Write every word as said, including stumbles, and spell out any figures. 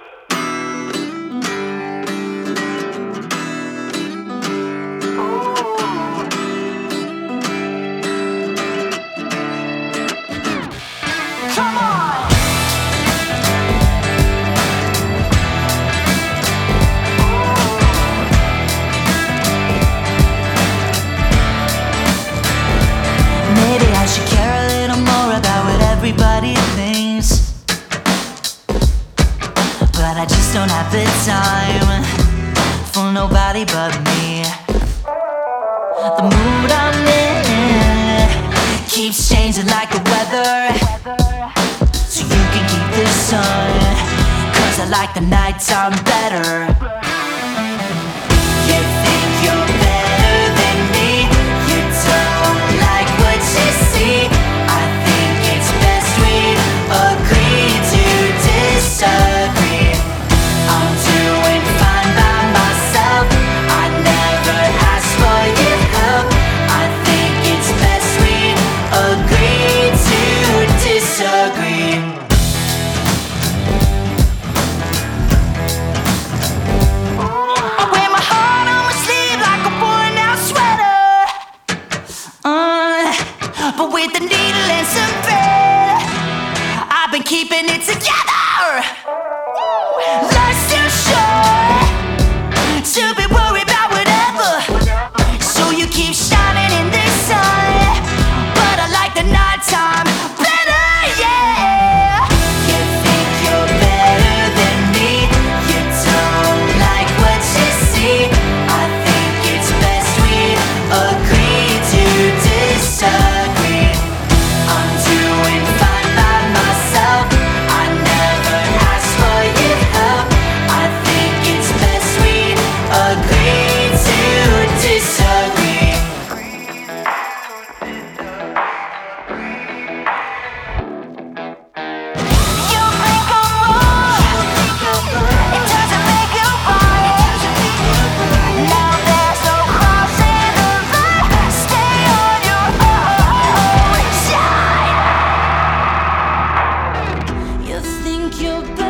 Come on! Maybe I should care a little more about what everybody thinks, but I just don't have the time for nobody but me. The mood I'm in keeps changing like the weather, so you can keep the sun, 'cause I like the nighttime better. You think you're better than me, you don't like what you see. I think it's best we agree to disagree. I'm doing fine by myself, I never ask for your help. I think it's best we agree to disagree. I wear my heart on my sleeve like a worn out sweater, uh, but with a needle and some thread, I've been keeping it together. Life's too short to be worried about whatever, so you keep shining in the sun, but I like the nighttime better, yeah. You think you're better than me, you don't like what you see. I think it's best we agree to disagree. I'm doing fine by myself, I never ask for your help. I think it's best we agree to disagree. You think I'm wrong, it doesn't make you right. Now there's no crossing the line, stay on your own, shine. You think you're